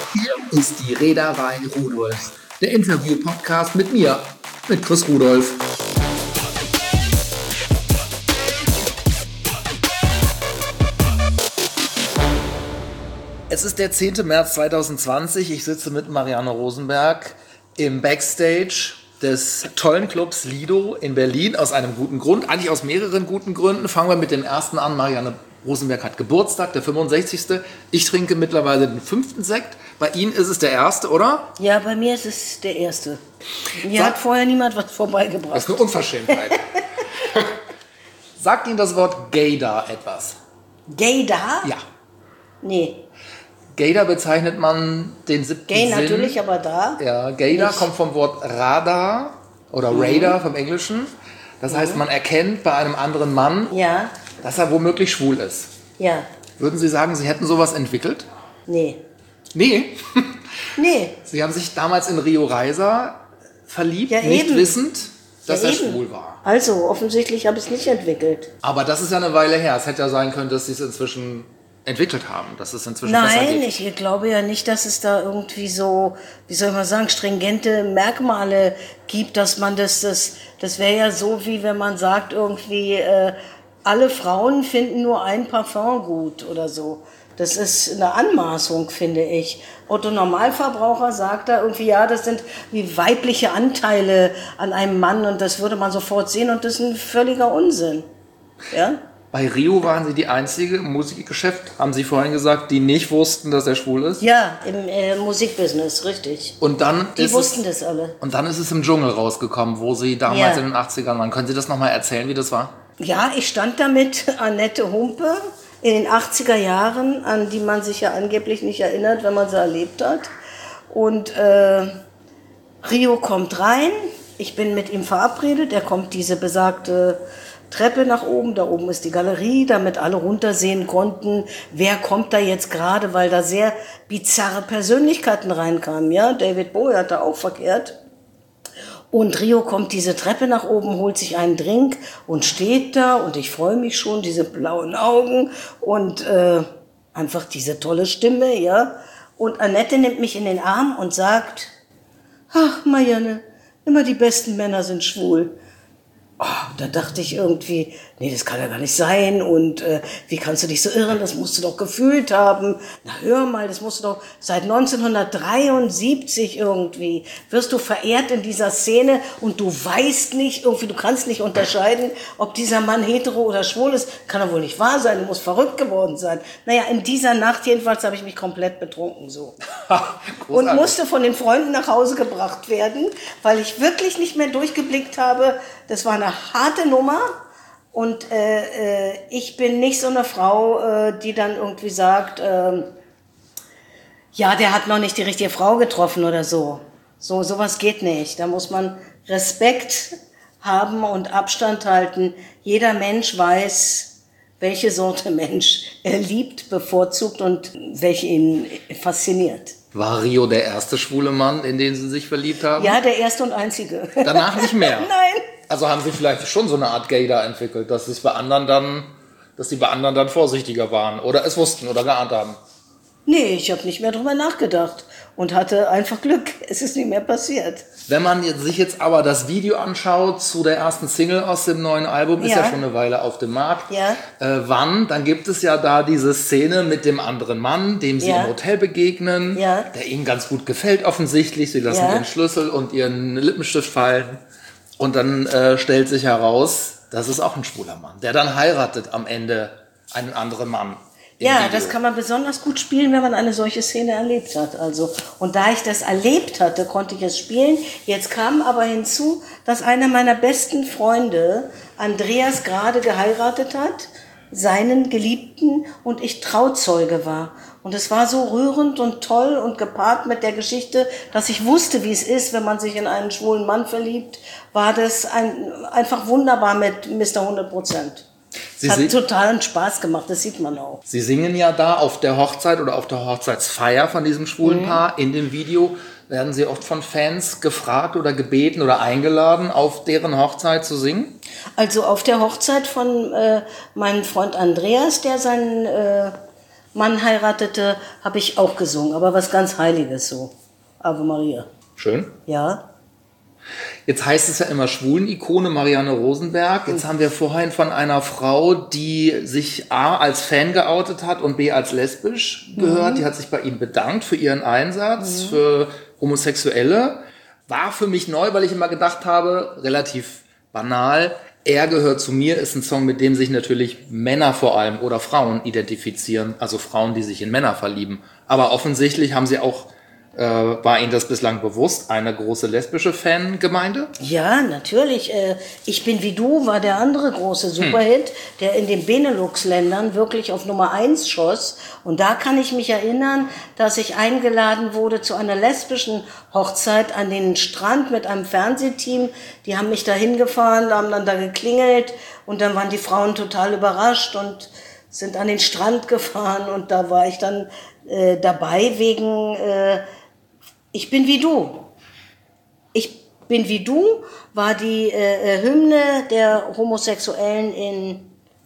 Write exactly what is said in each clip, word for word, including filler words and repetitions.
Hier ist die Reederei Rudolf, der Interview-Podcast mit mir, mit Chris Rudolf. Es ist der zehnte März zweitausendzwanzig. Ich sitze mit Marianne Rosenberg im Backstage des tollen Clubs Lido in Berlin aus einem guten Grund, eigentlich aus mehreren guten Gründen. Fangen wir mit dem ersten an. Marianne Rosenberg hat Geburtstag, der fünfundsechzigste. Ich trinke mittlerweile den fünften Sekt. Bei Ihnen ist es der erste, oder? Ja, bei mir ist es der erste. Mir hat vorher niemand was vorbeigebracht. Das ist eine Unverschämtheit. Sagt Ihnen das Wort Gaydar etwas? Gaydar? Ja. Nee. Gaydar bezeichnet man den siebten Gay Sinn. natürlich, aber da. Ja, Gaydar nicht. kommt vom Wort Radar oder Mhm. Radar vom Englischen. Das heißt, man erkennt bei einem anderen Mann, Ja, dass er womöglich schwul ist. ja. Würden Sie sagen, Sie hätten sowas entwickelt? Nee. Nee. Nee. Sie haben sich damals in Rio Reiser verliebt, Ja, nicht eben. wissend, dass Ja, er eben. schwul war. Also, offensichtlich habe ich es nicht entwickelt. Aber das ist ja eine Weile her. Es hätte ja sein können, dass Sie es inzwischen entwickelt haben, dass es inzwischen besser Nein, geht. ich glaube ja nicht, dass es da irgendwie so, wie soll man sagen, stringente Merkmale gibt, dass man das, das, das wäre ja so, wie wenn man sagt irgendwie, äh, alle Frauen finden nur ein Parfum gut oder so. Das ist eine Anmaßung, finde ich. Otto Normalverbraucher sagt da irgendwie, ja, das sind wie weibliche Anteile an einem Mann und das würde man sofort sehen und das ist ein völliger Unsinn. Ja? Bei Rio waren Sie die einzige im Musikgeschäft, haben Sie vorhin gesagt, die nicht wussten, dass er schwul ist? Ja, im äh, Musikbusiness, richtig. Und dann Die ist wussten es, das alle. Und dann ist es im Dschungel rausgekommen, wo Sie damals Ja. in den achtzigern waren. Können Sie das nochmal erzählen, wie das war? Ja, ich stand da mit Annette Humpe in den achtziger Jahren, an die man sich ja angeblich nicht erinnert, wenn man sie erlebt hat. Und äh, Rio kommt rein, ich bin mit ihm verabredet, er kommt diese besagte Treppe nach oben, da oben ist die Galerie, damit alle runtersehen konnten, wer kommt da jetzt gerade, weil da sehr bizarre Persönlichkeiten reinkamen. Ja, David Bowie hat da auch verkehrt. Und Rio kommt diese Treppe nach oben, holt sich einen Drink und steht da und ich freue mich schon, diese blauen Augen und äh, einfach diese tolle Stimme, ja. Und Annette nimmt mich in den Arm und sagt, ach Marianne, immer die besten Männer sind schwul. Oh, da dachte ich irgendwie, nee, das kann ja gar nicht sein und äh, wie kannst du dich so irren, das musst du doch gefühlt haben. Na hör mal, das musst du doch, seit neunzehnhundertdreiundsiebzig irgendwie wirst du verehrt in dieser Szene und du weißt nicht, irgendwie, du kannst nicht unterscheiden, ob dieser Mann hetero oder schwul ist. Kann doch wohl nicht wahr sein, du musst verrückt geworden sein. Naja, in dieser Nacht jedenfalls habe ich mich komplett betrunken so. Und musste von den Freunden nach Hause gebracht werden, weil ich wirklich nicht mehr durchgeblickt habe. Das war eine harte Nummer und äh, äh, ich bin nicht so eine Frau, äh, die dann irgendwie sagt, äh, ja, der hat noch nicht die richtige Frau getroffen oder so. So, sowas geht nicht. Da muss man Respekt haben und Abstand halten. Jeder Mensch weiß, welche Sorte Mensch er liebt, bevorzugt und welche ihn fasziniert. War Rio der erste schwule Mann, in den Sie sich verliebt haben? Ja, der erste und einzige. Danach nicht mehr? Nein. Also haben Sie vielleicht schon so eine Art Gaydar entwickelt, dass es bei anderen dann, dass Sie bei anderen dann vorsichtiger waren oder es wussten oder geahnt haben? Nee, ich habe nicht mehr drüber nachgedacht und hatte einfach Glück. Es ist nicht mehr passiert. Wenn man jetzt, sich jetzt aber das Video anschaut zu der ersten Single aus dem neuen Album, ist ja, Ja. schon eine Weile auf dem Markt. Ja. Äh, wann? Dann gibt es ja da diese Szene mit dem anderen Mann, dem Sie Ja. im Hotel begegnen, Ja. der Ihnen ganz gut gefällt offensichtlich. Sie lassen Ja. Ihren Schlüssel und Ihren Lippenstift fallen. Und dann äh, stellt sich heraus, das ist auch ein schwuler Mann, der dann heiratet am Ende einen anderen Mann. im Ja, Video. das kann man besonders gut spielen, wenn man eine solche Szene erlebt hat. Also, und da ich das erlebt hatte, konnte ich es spielen. Jetzt kam aber hinzu, dass einer meiner besten Freunde, Andreas, gerade geheiratet hat, seinen Geliebten, und ich Trauzeuge war. Und es war so rührend und toll und gepaart mit der Geschichte, dass ich wusste, wie es ist, wenn man sich in einen schwulen Mann verliebt, war das ein, einfach wunderbar mit Mister hundert Prozent. Sie Es hat sing- totalen Spaß gemacht, das sieht man auch. Sie singen ja da auf der Hochzeit oder auf der Hochzeitsfeier von diesem schwulen Mhm. Paar. In dem Video werden Sie oft von Fans gefragt oder gebeten oder eingeladen, auf deren Hochzeit zu singen? Also auf der Hochzeit von äh, meinem Freund Andreas, der seinen äh, Mann heiratete, habe ich auch gesungen, aber was ganz Heiliges so. Ave Maria. Schön. Ja. Jetzt heißt es ja immer Schwulen-Ikone Marianne Rosenberg. Jetzt haben wir vorhin von einer Frau, die sich A als Fan geoutet hat und B als lesbisch gehört. Mhm. Die hat sich bei Ihnen bedankt für ihren Einsatz, mhm. für Homosexuelle. War für mich neu, weil ich immer gedacht habe, relativ banal, Er gehört zu mir ist ein Song, mit dem sich natürlich Männer vor allem oder Frauen identifizieren. Also Frauen, die sich in Männer verlieben. Aber offensichtlich haben sie auch... Äh, war Ihnen das bislang bewusst, eine große lesbische Fangemeinde? Ja, natürlich. Äh, Ich bin wie du war der andere große Superhit, hm. der in den Benelux-Ländern wirklich auf Nummer eins schoss. Und da kann ich mich erinnern, dass ich eingeladen wurde zu einer lesbischen Hochzeit an den Strand mit einem Fernsehteam. Die haben mich da hingefahren, haben dann da geklingelt und dann waren die Frauen total überrascht und sind an den Strand gefahren. Und da war ich dann äh, dabei wegen... Äh, Ich bin wie du. Ich bin wie du war die äh, Hymne der Homosexuellen in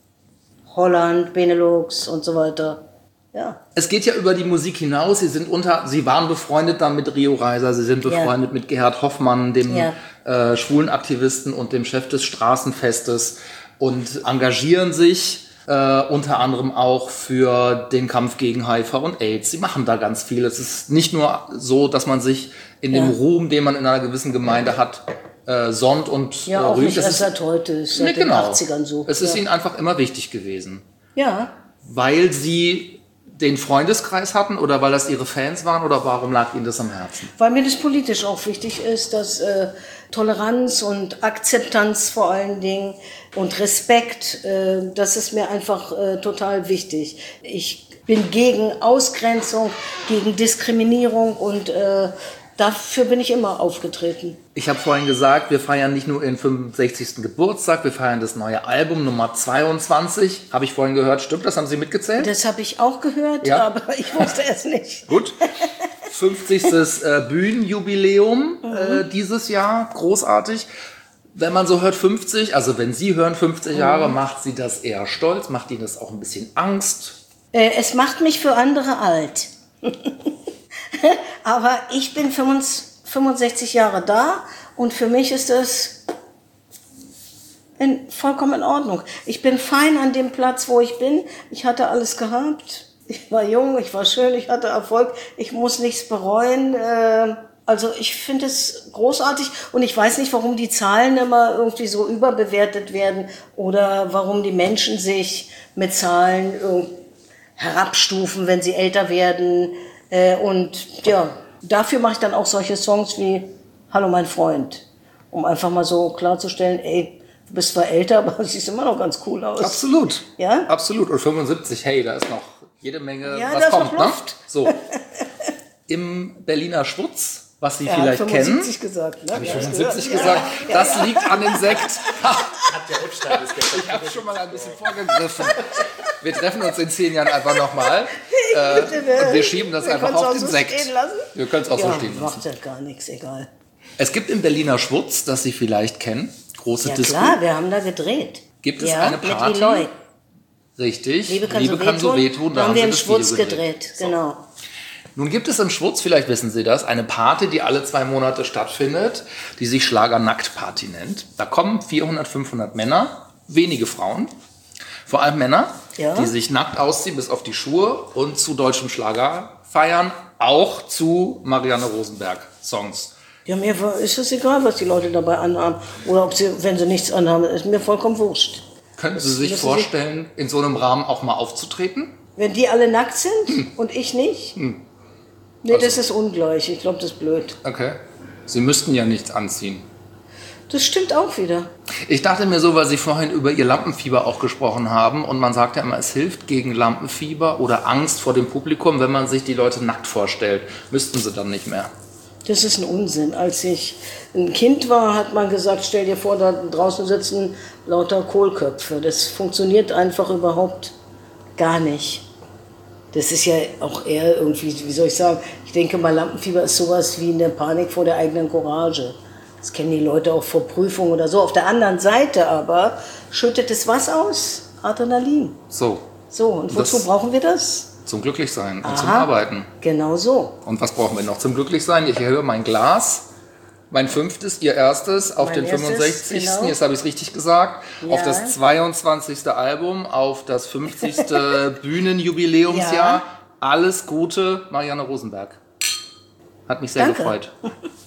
Holland, Benelux und so weiter. Ja. Es geht ja über die Musik hinaus. Sie sind unter, Sie waren befreundet dann mit Rio Reiser. Sie sind befreundet ja. mit Gerhard Hoffmann, dem ja. äh, Schwulenaktivisten und dem Chef des Straßenfestes und engagieren sich Äh, unter anderem auch für den Kampf gegen H I V und AIDS. Sie machen da ganz viel. Es ist nicht nur so, dass man sich in ja. dem Ruhm, den man in einer gewissen Gemeinde hat, äh, sonnt und ja, äh, auch rühmt. nicht erst seit heute, ist seit ne, den genau. achtzigern so. Es ist ja. ihnen einfach immer wichtig gewesen. Ja. Weil sie den Freundeskreis hatten oder weil das ihre Fans waren oder warum lag ihnen das am Herzen? Weil mir das politisch auch wichtig ist, dass äh, Toleranz und Akzeptanz vor allen Dingen und Respekt, äh, das ist mir einfach äh, total wichtig. Ich bin gegen Ausgrenzung, gegen Diskriminierung und äh, dafür bin ich immer aufgetreten. Ich habe vorhin gesagt, wir feiern nicht nur ihren fünfundsechzigsten Geburtstag, wir feiern das neue Album Nummer zweiundzwanzig. Habe ich vorhin gehört, stimmt, das haben Sie mitgezählt? Das habe ich auch gehört, ja. aber ich wusste es nicht. Gut. fünfzigstes Äh, Bühnenjubiläum mhm. äh, dieses Jahr, großartig. Wenn man so hört fünfzig, also wenn Sie hören fünfzig mhm. Jahre, macht Sie das eher stolz? Macht Ihnen das auch ein bisschen Angst? Äh, es macht mich für andere alt. Aber ich bin fünfundsechzig Jahre da und für mich ist das in, vollkommen in Ordnung. Ich bin fein an dem Platz, wo ich bin. Ich hatte alles gehabt. Ich war jung, ich war schön, ich hatte Erfolg. Ich muss nichts bereuen. Also ich finde es großartig und ich weiß nicht, warum die Zahlen immer irgendwie so überbewertet werden oder warum die Menschen sich mit Zahlen herabstufen, wenn sie älter werden. Und ja, dafür mache ich dann auch solche Songs wie Hallo mein Freund, um einfach mal so klarzustellen, ey, du bist zwar älter, aber du siehst immer noch ganz cool aus. Absolut. Ja? Absolut. Und fünfundsiebzig, hey, da ist noch jede Menge, ja, was da kommt, ist noch Luft. Ne? So. Im Berliner Schwutz, was Sie ja, vielleicht fünfundsiebzig kennen. Gesagt, ne? Habe ich ja, fünfundsiebzig ja, gesagt? ja, das ja. liegt an dem Sekt. Hat der Rutstein ist Ich habe schon mal ein bisschen vorgegriffen. Wir treffen uns in zehn Jahren einfach nochmal. Äh, und wir schieben das wir einfach auf den so Sekt. Wir können es auch ja, so stehen lassen. Macht ja gar nichts, egal. Es gibt im Berliner Schwutz, das Sie vielleicht kennen, große Ja Disco. klar, wir haben da gedreht. Gibt es ja, eine Party? Mit Eloy. Richtig. Liebe kann, Liebe so, kann wehtun. so wehtun. Da haben haben wir Sie im das Schwutz Video gedreht, gedreht. genau. So. Nun gibt es im Schwutz, vielleicht wissen Sie das, eine Party, die alle zwei Monate stattfindet, die sich Schlager-Nackt-Party nennt. Da kommen vierhundert, fünfhundert Männer, wenige Frauen, vor allem Männer, ja. die sich nackt ausziehen bis auf die Schuhe und zu deutschem Schlager feiern, auch zu Marianne Rosenberg-Songs. Ja, mir ist es egal, was die Leute dabei anhaben. Oder ob sie, wenn sie nichts anhaben, ist mir vollkommen wurscht. Könnten Sie sich vorstellen, in so einem Rahmen auch mal aufzutreten? Wenn die alle nackt sind hm. und ich nicht? Hm. Nee, also. Das ist ungleich. Ich glaube, das ist blöd. Okay. Sie müssten ja nichts anziehen. Das stimmt auch wieder. Ich dachte mir so, weil Sie vorhin über Ihr Lampenfieber auch gesprochen haben und man sagt ja immer, es hilft gegen Lampenfieber oder Angst vor dem Publikum, wenn man sich die Leute nackt vorstellt. Müssten Sie dann nicht mehr? Das ist ein Unsinn. Als ich ein Kind war, hat man gesagt, stell dir vor, da draußen sitzen lauter Kohlköpfe. Das funktioniert einfach überhaupt gar nicht. Das ist ja auch eher irgendwie, wie soll ich sagen, ich denke mal, Lampenfieber ist sowas wie eine Panik vor der eigenen Courage. Das kennen die Leute auch vor Prüfungen oder so. Auf der anderen Seite aber schüttet es was aus? Adrenalin. So. So, und wozu das brauchen wir das? Zum Glücklichsein und Aha. zum Arbeiten. Genau so. Und was brauchen wir noch zum Glücklichsein? Ich erhöhe mein Glas. Mein fünftes, ihr erstes, auf Mein den erstes, fünfundsechzigsten genau. Jetzt habe ich es richtig gesagt, Ja. auf das zweiundzwanzigste Album, auf das fünfzigste Bühnenjubiläumsjahr. Ja. Alles Gute, Marianne Rosenberg. Hat mich sehr Danke. gefreut.